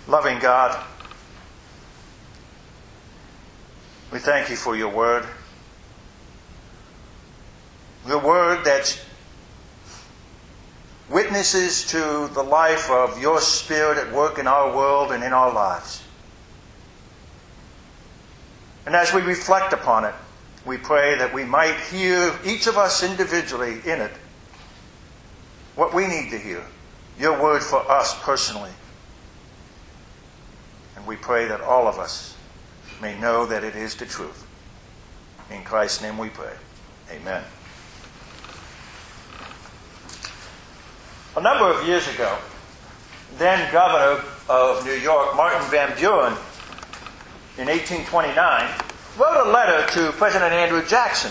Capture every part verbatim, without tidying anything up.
Loving God, we thank you for your word. Your word that witnesses to the life of your Spirit at work in our world and in our lives. And as we reflect upon it, we pray that we might hear, each of us individually in it, what we need to hear, your word for us personally. And we pray that all of us may know that it is the truth. In Christ's name we pray. Amen. A number of years ago, then Governor of New York, Martin Van Buren, in eighteen twenty-nine, wrote a letter to President Andrew Jackson.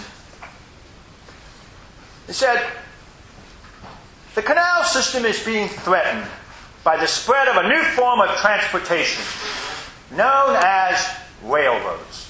He said, "The canal system is being threatened by the spread of a new form of transportation known as railroads.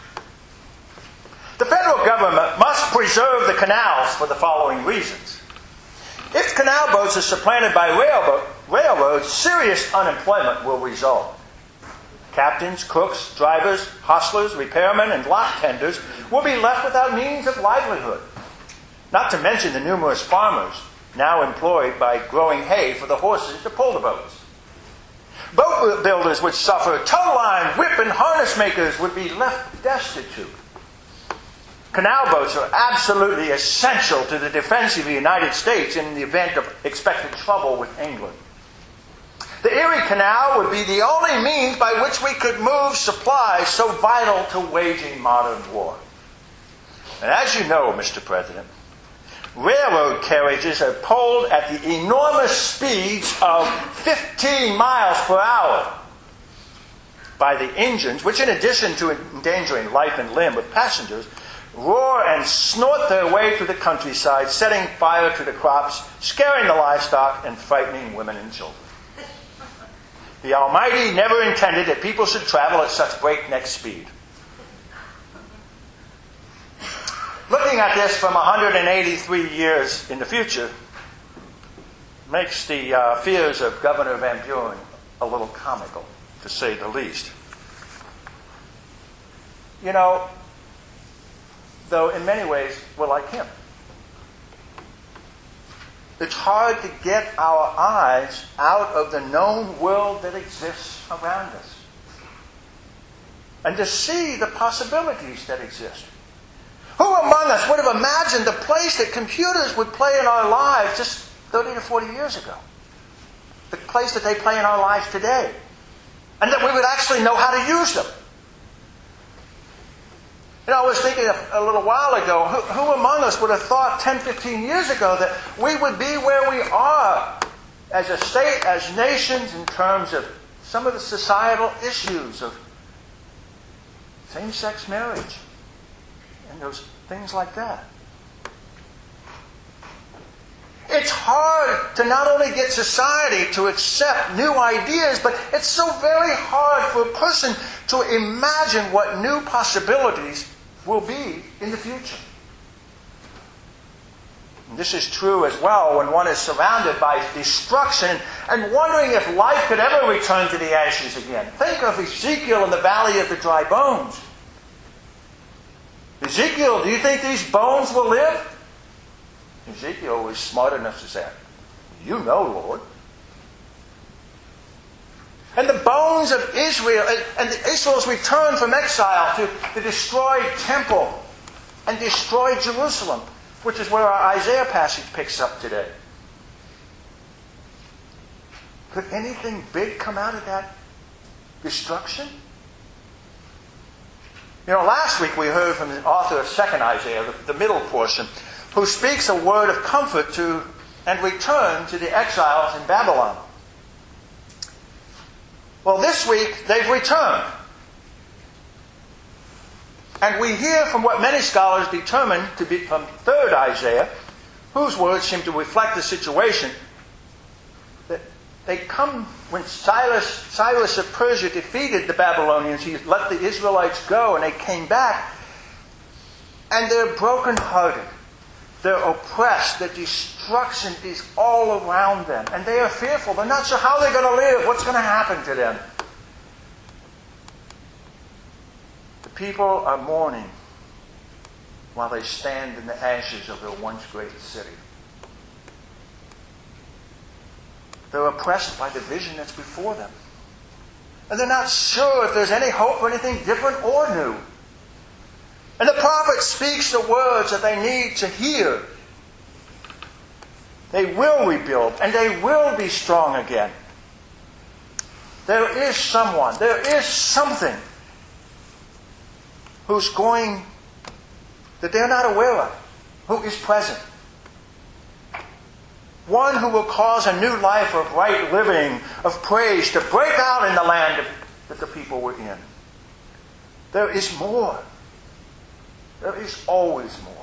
The federal government must preserve the canals for the following reasons. If canal boats are supplanted by railroad, railroads, serious unemployment will result. Captains, cooks, drivers, hostlers, repairmen, and lock tenders will be left without means of livelihood. Not to mention the numerous farmers now employed by growing hay for the horses to pull the boats. Boat builders would suffer. Tow line, whip, and harness makers would be left destitute. Canal boats are absolutely essential to the defense of the United States in the event of expected trouble with England. The Erie Canal would be the only means by which we could move supplies so vital to waging modern war. And as you know, Mister President, railroad carriages are pulled at the enormous speeds of fifteen miles per hour by the engines, which in addition to endangering life and limb of passengers, roar and snort their way through the countryside, setting fire to the crops, scaring the livestock, and frightening women and children. The Almighty never intended that people should travel at such breakneck speed." Looking at this from one hundred eighty-three years in the future makes the uh, fears of Governor Van Buren a little comical, to say the least. You know, though in many ways we're like him. It's hard to get our eyes out of the known world that exists around us and to see the possibilities that exist. Who among us would have imagined the place that computers would play in our lives just thirty to forty years ago? The place that they play in our lives today. And that we would actually know how to use them. You know, I was thinking a, a little while ago, who, who among us would have thought ten, fifteen years ago that we would be where we are as a state, as nations, in terms of some of the societal issues of same-sex marriage and those things like that. It's hard to not only get society to accept new ideas, but it's so very hard for a person to imagine what new possibilities will be in the future. And this is true as well when one is surrounded by destruction and wondering if life could ever return to the ashes again. Think of Ezekiel in the valley of the dry bones. Ezekiel, do you think these bones will live? Ezekiel was smart enough to say, "You know, Lord." And the bones of Israel, and Israel's return from exile to the destroyed temple and destroyed Jerusalem, which is where our Isaiah passage picks up today. Could anything big come out of that destruction? You know, last week we heard from the author of Second Isaiah, the, the middle portion, who speaks a word of comfort to and return to the exiles in Babylon. Well, this week they've returned. And we hear from what many scholars determine to be from Third Isaiah, whose words seem to reflect the situation, that they come when Cyrus, Cyrus of Persia defeated the Babylonians. He let the Israelites go and they came back. And they're brokenhearted. They're oppressed. The destruction is all around them. And they are fearful. They're not sure how they're going to live, what's going to happen to them. people are mourning while they stand in the ashes of their once great city. They're oppressed by the vision that's before them. And they're not sure if there's any hope for anything different or new. And the prophet speaks the words that they need to hear. They will rebuild, and they will be strong again. There is someone, there is something who's going, that they're not aware of, who is present. One who will cause a new life of right living, of praise, to break out in the land that the people were in. There is more. There is always more.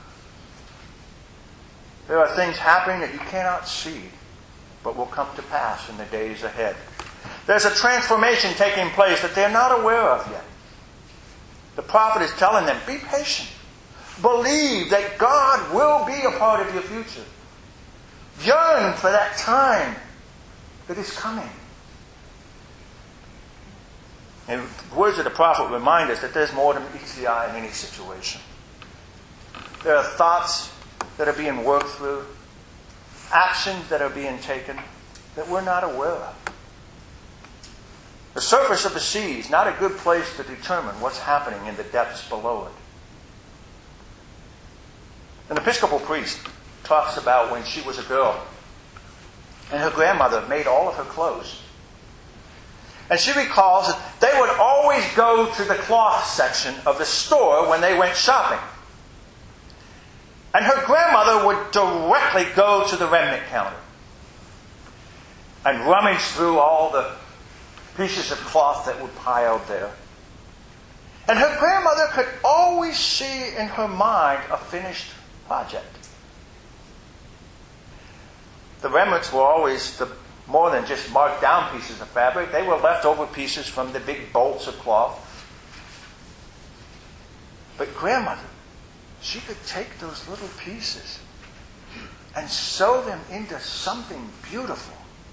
There are things happening that you cannot see, but will come to pass in the days ahead. There's a transformation taking place that they're not aware of yet. The prophet is telling them, be patient. Believe that God will be a part of your future. Yearn for that time that is coming. And the words of the prophet remind us that there's more than meets the eye in any situation. There are thoughts that are being worked through, actions that are being taken that we're not aware of. The surface of the sea is not a good place to determine what's happening in the depths below it. An Episcopal priest talks about when she was a girl and her grandmother made all of her clothes. And she recalls that they would always go to the cloth section of the store when they went shopping. And her grandmother would directly go to the remnant counter and rummage through all the pieces of cloth that were piled there. And her grandmother could always see in her mind a finished project. The remnants were always the more than just marked down pieces of fabric. They were leftover pieces from the big bolts of cloth. But grandmother, she could take those little pieces and sew them into something beautiful.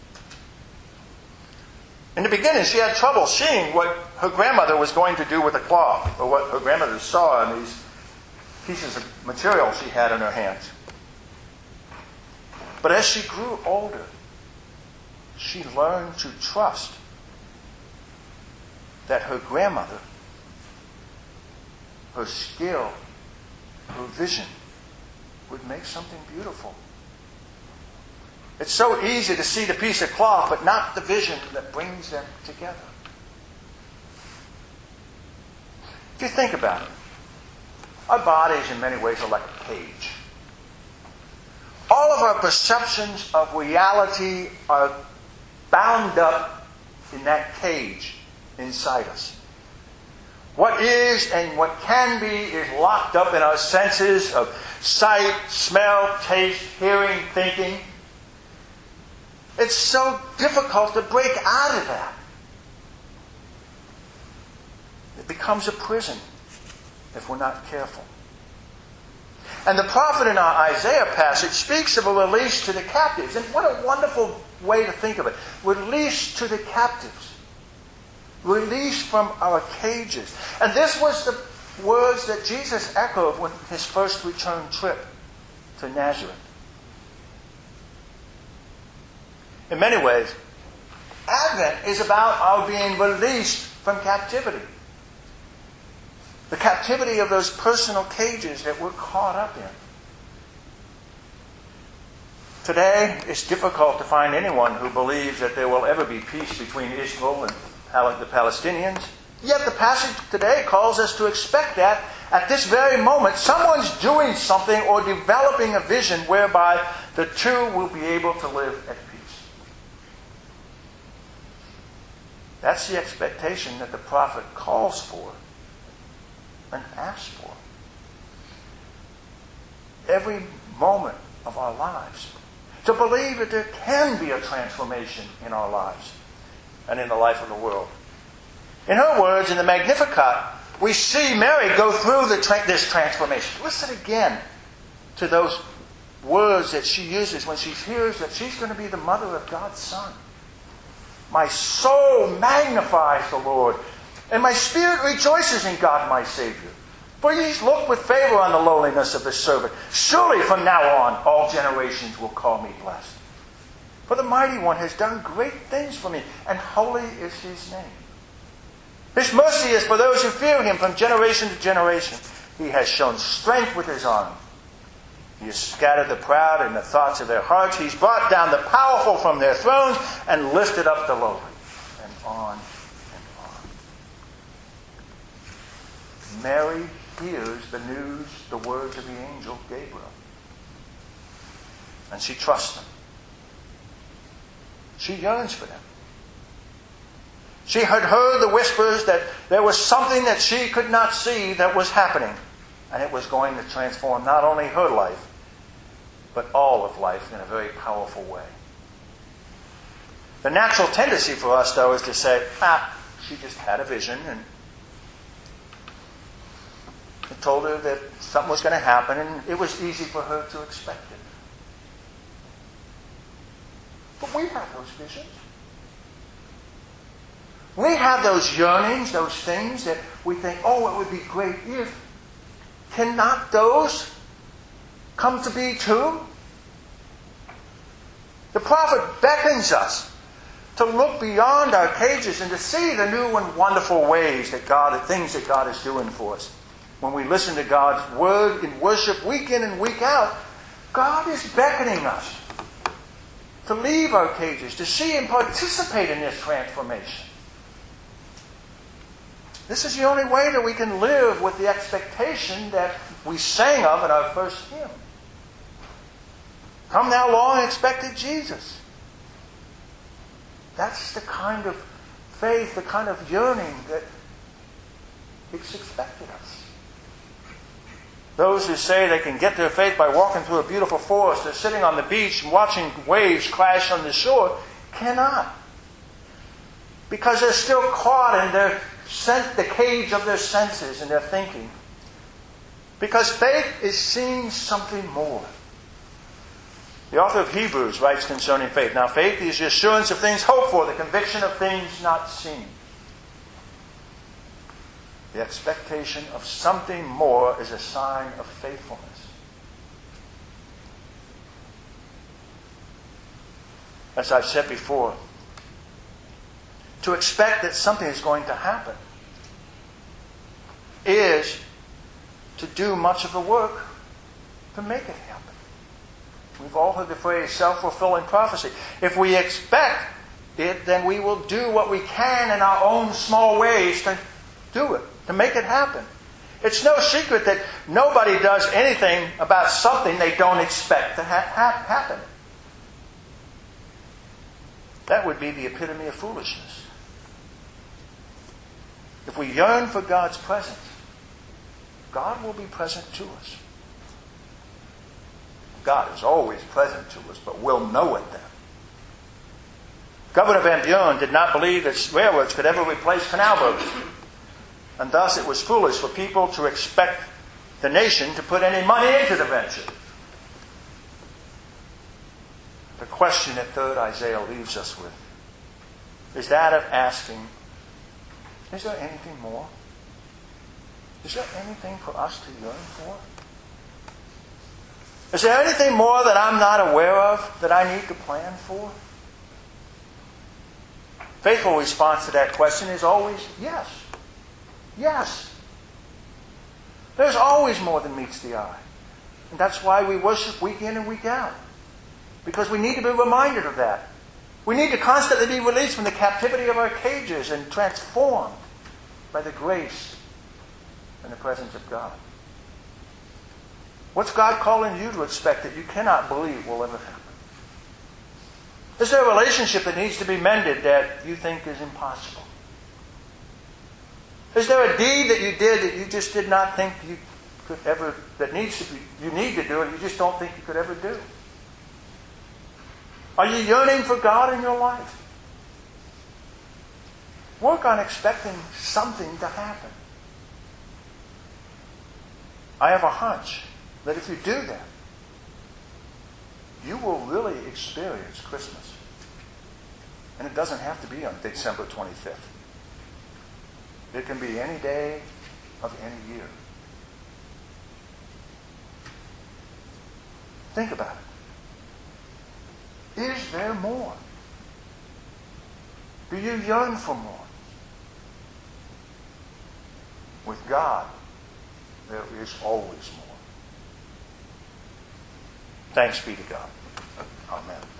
In the beginning, she had trouble seeing what her grandmother was going to do with the cloth, or what her grandmother saw in these pieces of material she had in her hands. But as she grew older, she learned to trust that her grandmother, her skill, her vision would make something beautiful. It's so easy to see the piece of cloth, but not the vision that brings them together. If you think about it, our bodies in many ways are like a cage. All of our perceptions of reality are bound up in that cage inside us. What is and what can be is locked up in our senses of sight, smell, taste, hearing, thinking. It's so difficult to break out of that. It becomes a prison if we're not careful. And the prophet in our Isaiah passage speaks of a release to the captives. And what a wonderful way to think of it. Release to the captives. Release from our cages. And this was the words that Jesus echoed when his first return trip to Nazareth. In many ways, Advent is about our being released from captivity. The captivity of those personal cages that we're caught up in. Today, it's difficult to find anyone who believes that there will ever be peace between Israel and the Palestinians. Yet the passage today calls us to expect that at this very moment, someone's doing something or developing a vision whereby the two will be able to live at peace. That's the expectation that the prophet calls for and asks for. Every moment of our lives. To believe that there can be a transformation in our lives and in the life of the world. In her words, in the Magnificat, we see Mary go through the tra- this transformation. Listen again to those words that she uses when she hears that she's going to be the mother of God's Son. My soul magnifies the Lord, And my spirit rejoices in God my Savior. For he has looked with favor on the lowliness of his servant. Surely from now on all generations will call me blessed. For the Mighty One has done great things for me, and holy is his name. His mercy is for those who fear him from generation to generation. He has shown strength with his arm. He has scattered the proud in the thoughts of their hearts. He's brought down the powerful from their thrones and lifted up the lowly. And on and on. Mary hears the news, the words of the angel Gabriel. And she trusts them. She yearns for them. She had heard the whispers that there was something that she could not see that was happening. And it was going to transform not only her life, but all of life in a very powerful way. The natural tendency for us, though, is to say, ah, she just had a vision and it told her that something was going to happen, and it was easy for her to expect it. But we have those visions. We have those yearnings, those things that we think, oh, it would be great if. Cannot those come to be too? The prophet beckons us to look beyond our cages and to see the new and wonderful ways that God, the things that God is doing for us. When we listen to God's word in worship week in and week out, God is beckoning us to leave our cages, to see and participate in this transformation. This is the only way that we can live with the expectation that we sang of in our first hymn. Come thou long expected Jesus. That's the kind of faith, the kind of yearning that it's expected of us. Those who say they can get their faith by walking through a beautiful forest or sitting on the beach and watching waves crash on the shore cannot. Because they're still caught in their the cage of their senses and their thinking. Because faith is seeing something more. The author of Hebrews writes concerning faith. Now faith is the assurance of things hoped for, the conviction of things not seen. The expectation of something more is a sign of faithfulness. As I've said before, to expect that something is going to happen is to do much of the work to make it happen. We've all heard the phrase self-fulfilling prophecy. If we expect it, then we will do what we can in our own small ways to do it, to make it happen. It's no secret that nobody does anything about something they don't expect to ha- ha- happen. That would be the epitome of foolishness. If we yearn for God's presence, God will be present to us. God is always present to us, but we'll know it then. Governor Van Buren did not believe that railroads could ever replace canal boats. And thus it was foolish for people to expect the nation to put any money into the venture. The question that third Isaiah leaves us with is that of asking, is there anything more? Is there anything for us to yearn for? Is there anything more that I'm not aware of that I need to plan for? Faithful response to that question is always yes. Yes. There's always more than meets the eye. And that's why we worship week in and week out. Because we need to be reminded of that. We need to constantly be released from the captivity of our cages and transformed by the grace and the presence of God. What's God calling you to expect that you cannot believe will ever happen? Is there a relationship that needs to be mended that you think is impossible? Is there a deed that you did that you just did not think you could ever, that needs to be, you need to do it, you just don't think you could ever do? Are you yearning for God in your life? Work on expecting something to happen. I have a hunch that if you do that, you will really experience Christmas. And it doesn't have to be on December twenty-fifth. It can be any day of any year. Think about it. Is there more? Do you yearn for more? With God, there is always more. Thanks be to God. Amen.